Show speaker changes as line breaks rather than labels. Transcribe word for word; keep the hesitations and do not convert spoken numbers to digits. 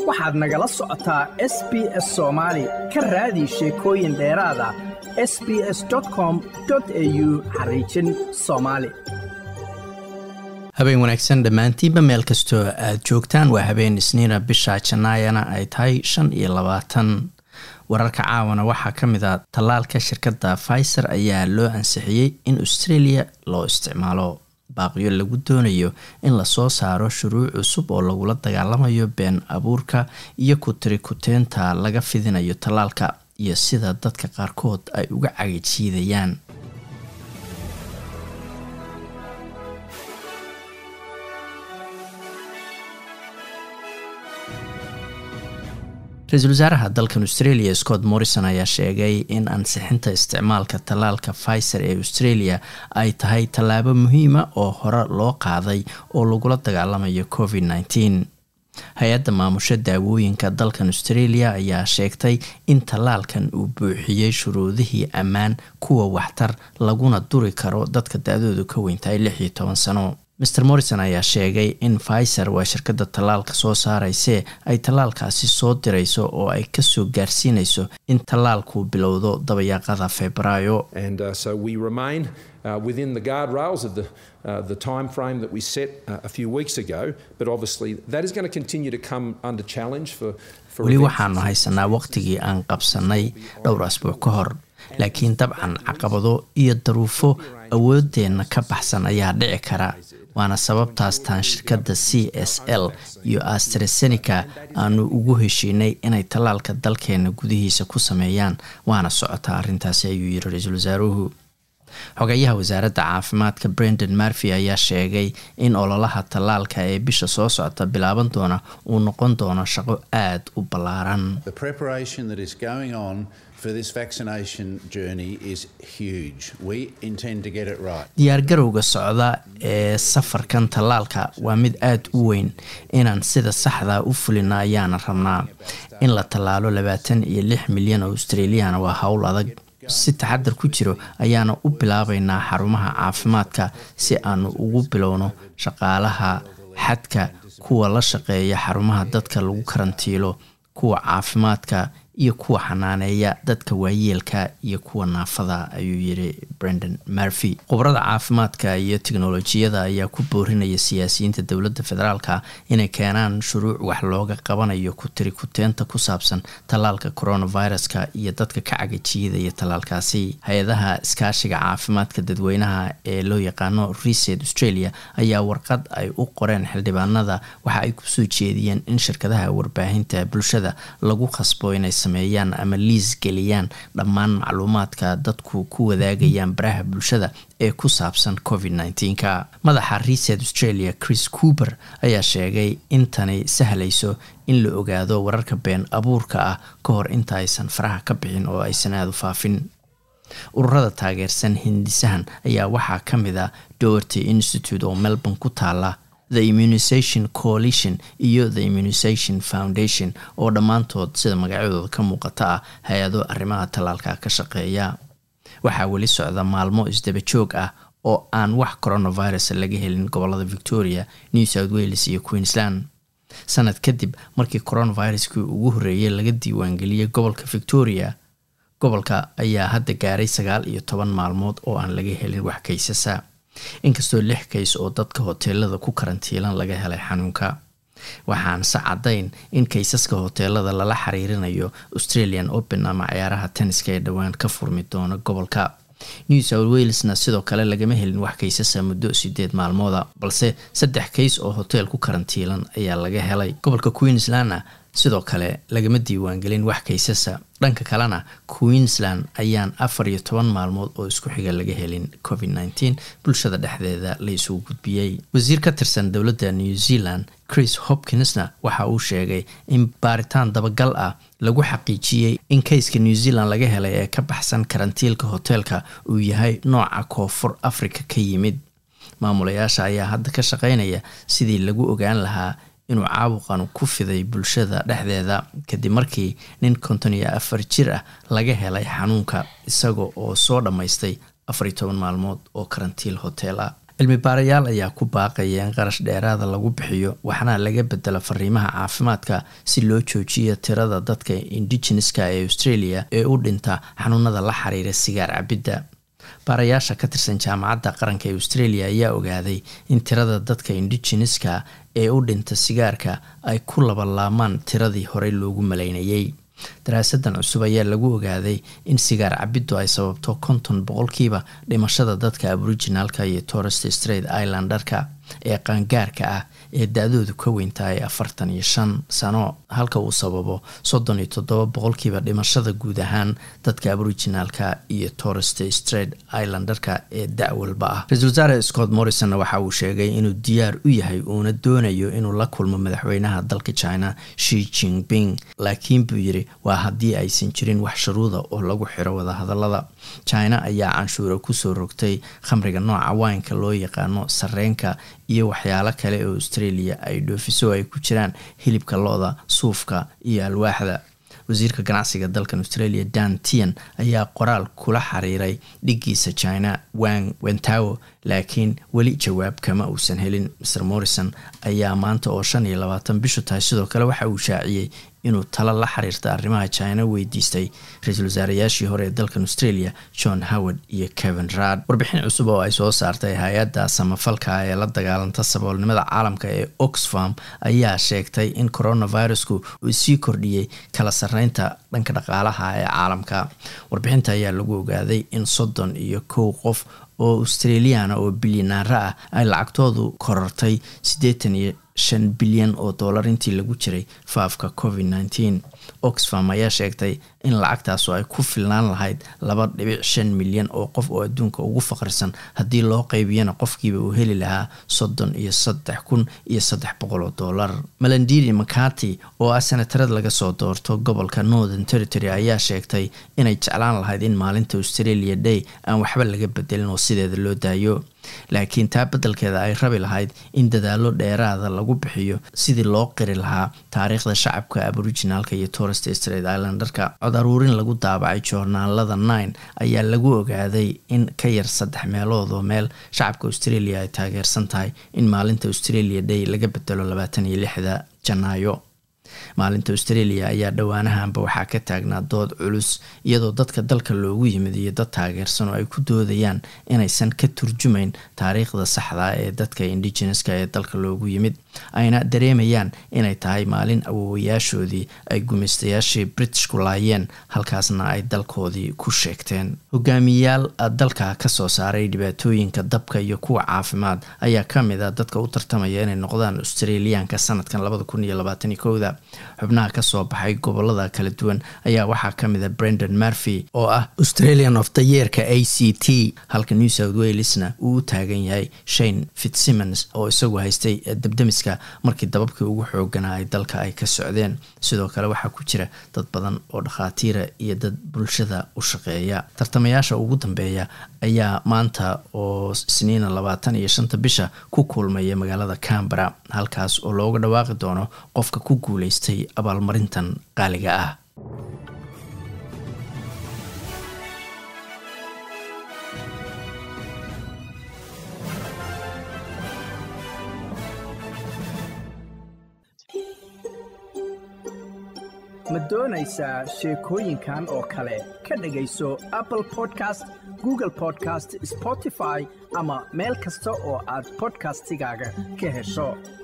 waxaad nagala socotaa S B S Soomaali ka raadi sheekooyin dheeraad ah s b s dot com dot a u xariijin Soomaali.
habeen wanaagsan dhammaantiinba meel kastoo aad joogtaan. waa habeen isniina bisha Janaayana ay tahay shan iyo labaatan. wararka caawana waxaa ka mid ah tallaalka shirkadda Pfizer ayaa loo ansixiyey in Australia loo isticmaalo baaqiyo lagu doonayo in la soo saaro shuruuc cusub oo lagula dagaalamayo been abuurka iyo ku tirikuteenta laga fidinayo tallaalka iyo sida dadka qaarkood ay uga cagajidayaan. ra-iisul wasaaraha dalkan Australia Scott Morrison ayaa sheegay in ansixinta isticmaalka tallaalka Pfizer ee Australia ay tahay tallaabo muhiima oo hore loo qaaday oo lagula dagaalamayo covid nineteen. hay-adda maamusha daawooyinka dalkan Australia ayaa sheegtay in tallaalkan uu buuxiyey shuruudihii ammaan kuwa waxtar laguna duri karo dadka da-doodu ka weyntahay lix iyo toban sano. mister Morrison ayaa sheegay in Pfizer waa shirkadda tallaalka soo saaraysa ay tallaalkaasi soo dirayso oo ay ka soo gaarsiinayso in tallaalku bilowdo dabayaaqada Febraayo.
And uh, so we remain uh, within the guardrails of the uh, the time frame that we set uh, a few weeks ago, but obviously that is going to continue to come under challenge for for
wali waxaanu haysanaa waqtigii aan qabsanay dhowr asbuuc ka hor, laakiin dabcan caqabado iyo daruufo awoodeena ka baxsan ayaa dhici kara. waana sababtaas taan shirkadda C S L iyo AstraZeneca aanu ugu heshiinay inay tallaalka dalkeena gudihiisa ku sameeyaan, waana socotaa arrintaasi ayuu yiri ra-iisul wasaaruhu. xogayaha wasaaradda caafimaadka Brendan Murphy ayaa sheegay in ololaha tallaalka ee bisha soo socota bilaaban doona uu noqon doono shaqo aad u ballaaran.
The preparation that is going on for this vaccination journey is huge. We intend to get it right.
diyaar garowga socda ee safarkan tallaalka waa mid aad u weyn. inaan sida saxda u fulina ayaana rabnaa. in la tallaalo labaatan iyo lix milyan oo Australian waa hawl adag. si taxadar ku jiro ayaana u bilaabaynaa xarumaha caafimaadka si aanu ugu bilowno shaqaalaha xadka, kuwa la shaqeeya xarumaha dadka lagu karantiilo, kuwa caafimaadka iyo kuwa xanaaneeya dadka waayeelka iyo kuwa naafada ayuu yiri Brendan Murphy. khubarada caafimaadka iyo tiknoolajiyada ayaa ku boorinaya siyaasiyiinta dowladda federaalka inay keenaan shuruuc wax looga qabanayo ku tirikuteenta ku saabsan tallaalka coronaviruska iyo dadka ka cagajiyada tallaalkaasi. hay-adaha iskaashiga caafimaadka dadweynaha ee loo yaqaano Reset Australia ayaa warqad ay u qoreen xildhibaanada waxa ay ku soo jeediyeen in shirkadaha warbaahinta bulshada lagu khasbo inay sameeyaan ama liis geliyaan dhammaan macluumaadka dadku ku wadaagayaan baraha bulshada ee ku saabsan covid nineteen ka. madaxa Reset Australia Chris Cooper ayaa sheegay in tani sahlayso in la ogaado wararka been abuurka ah ka hor inta aysan faraha ka bixin oo aysan aad u faafin. ururada taageersan hindisahan ayaa waxaa ka mid ah Doherty Institute oo Melbourne ku taala, The Immunization Coalition iyo The Immunization Foundation oo dhammaantood sida magacyadooda ka muuqata ah hay-ado arrimaha tallaalka ka shaqeeya. waxaa weli socda maalmo isdaba joog ah oo aan wax coronavirus laga helin gobolada Victoria, New South Wales iyo Queensland. sanad kadib markii coronaviruskii ugu horreeyay laga diiwaangeliyay gobolka Victoria, gobolka ayaa hadda gaaray sagaal iyo toban maalmood oo aan laga helin wax kaysasa, inkastoo lix kays oo dadka hoteelada ku karantiilan laga helay xanuunka. waxaan sacadayn in kaysaska hoteelada lala xiriirinayo Australian Open ama ciyaaraha tenniska ee dhawaan ka furmi doona gobolka. New South Walesna sidoo kale lagama helin wax kaysasa muddo sideed maalmooda, balse saddex kays oo hotel ku karantiilan ayaa laga helay. gobolka Queensland sidoo kale lagama diiwaangelin wax kaysasa. dhanka kalena Queensland ayaan afar iyo toban maalmood oo isku xiga laga helin covid nineteen bulshada dhexdeeda la isugu gudbiyay. wasiir ka tirsan dowladda New Zealand Chris Hopkinsna waxa uu sheegay in baaritaan dabagal ah lagu xaqiijiyay in kayska New Zealand laga helay ee ka baxsan karantiilka hotelka uu yahay nooca Koonfur Afrika ka yimid. maamulayaasha ayaa hadda ka shaqeynaya sidii lagu ogaan lahaa inuu caabuqan ku fiday bulshada dhexdeeda kadib markii nin konton iyo afar jir ah laga helay xanuunka isaga oo soo dhamaystay afar iyo toban maalmood oo karantiil hotel ah. cilmi baarayaal ayaa ku baaqaya in qarash dheeraada lagu bixiyo waxaana laga bedelo fariimaha caafimaadka si loo joojiyo tirada dadka indigenouska ee Australia ee u dhinta xanuunada la xiriira sigaar cabidda. baarayaasha ka tirsan jaamacadda qaranka ee Australia ayaa ogaaday in tirada dadka indigenouska ee u dhinta sigaarka ay ku labalaamaan tiradii horey loogu maleynayay. daraasadan cusub ayaa lagu ogaaday in sigaar cabiddu ay sababto konton boqolkiiba dhimashada dadka Aboriginalka iyo Torres Strait Islanderka ee qaangaarka ah ee da-doodu ka weyn tahay afartan iyo shan sano, halka uu sababo soddon iyo toddoba boqolkiiba dhimashada guud ahaan dadka Aboriginalka iyo Torres Strait Islanderka ee da' walba ah. Ra-iisul wasaare Scott Morrison waxa uu sheegay inuu diyaar u yahay uuna doonayo inuu la kulmo madaxweynaha dalka China Xi Jinping, laakiin buu yiri waa haddii aysan jirin wax shuruuda oo lagu xiro wada hadallada. China ayaa canshuura kusoo rogtay khamriga nooca waynka loo yaqaano sarreenka iyo waxyaalo kale oo Australia ay dhoofiso ay ku jiraan hilibka lo'da, suufka iyo alwaaxda. wasiirka ganacsiga dalkan Australia Dan Tehan ayaa qoraal kula xiriiray dhigiisa China Wang Wentao, laakiin weli jawaab kama uusan helin. Mister Morrison ayaa maanta oo shan iyo labaatan bishu tahay sidoo kale waxa uu shaaciyay inuu talo la xiriirta arrimaha China weydiistay ra-iisul wasaarayaashii hore ee dalkan Australia John Howard iyo Kevin Rudd. warbixin cusub oo ay soo saartay hay-adda samafalka ee la dagaalanta saboolnimada caalamka ee Oxfam ayaa sheegtay in coronavirusku uu sii kordhiyay kala sarreynta dhanka dhaqaalaha ee caalamka. warbixinta ayaa lagu ogaaday in soddon iyo kow qof oo Australian oo bilyaneer ah ay lacagtoodu korortay siddeetan iyo shan bilyan oo dollar intii lagu jiray faafka covid nineteen. Oxfam ayaa sheegtay in lacagtaas ay ku filnaan lahayd laba dhibic shan milyan oo qof oo adduunka ugu faqrisan haddii loo qaybiyana qofkiiba uu heli lahaa soddon iyo saddex kun iyo saddex boqol oo dollar. Melandini McCarthy oo ah senatarad laga soo doorto gobolka Northern Territory ayaa sheegtay inay jeclaan lahayd in maalinta Australia Day aan waxba laga bedelin oo sideeda loo daayo, laakiin taa beddelkeeda ay rabi lahayd in dadaalo dheeraada lagu bixiyo sidii loo qiri lahaa taariikhda shacabka Aboriginalka iyo Torres Strait Islanderka. cod aruurin lagu daabacay joornaalada Nine ayaa lagu ogaaday in ka yar saddex meelood oo meel shacabka Australia ay taageersan tahay in maalinta Australia Day laga bedelo labaatan iyo lixda Janaayo. maalinta Australia ayaa dhawaanahanba waxaa ka taagnaa dood culus iyadoo dadka dalka loogu yimid iyo dad taageersan oo ay ku doodayaan inaysan ka turjumayn taariikhda saxda ee dadka indigenouska ee dalka loogu yimid, ayna dareemayaan inay tahay maalin awoowayaashoodii ay gumaystayaashii Britishku laayeen halkaasna ay dalkoodii ku sheegteen. hogaamiyayaal dalka ka soo saaray dhibaatooyinka dabka iyo kuwa caafimaad ayaa ka mid ah dadka u tartamaya inay noqdaan Australiaanka sanadkan labada kun iyo labaatan iyo kowda. xubnaha ka soo baxay gobolada kala duwan ayaa waxaa ka mid ah Brendan Murphy oo ah Australian of the Year-ka A C T, halka New South Wales-na uu u taagan yahay Shane Fitzsimmons oo isagu haystay dabdamiska markii dababkii ugu xooganaa ay dalka ay ka socdeen. sidoo kale waxaa ku jira dad badan oo dhakhaatiira iyo dad bulshada u shaqeeya. tartamayaasha ugu dambeeya ayaa maanta oo Isniina labaatan iyo shanta bisha ku kulmaya magaalada Canberra, halkaas oo looga dhawaaqi doono qofka ku guuleystay abaalmarintan qaaliga ah.
ma doonaysaa sheekooyinkan oo kale ka dhagayso Apple Podcast, Google Podcast, Spotify ama meel kasta oo aad podcastigaaga ka hesho.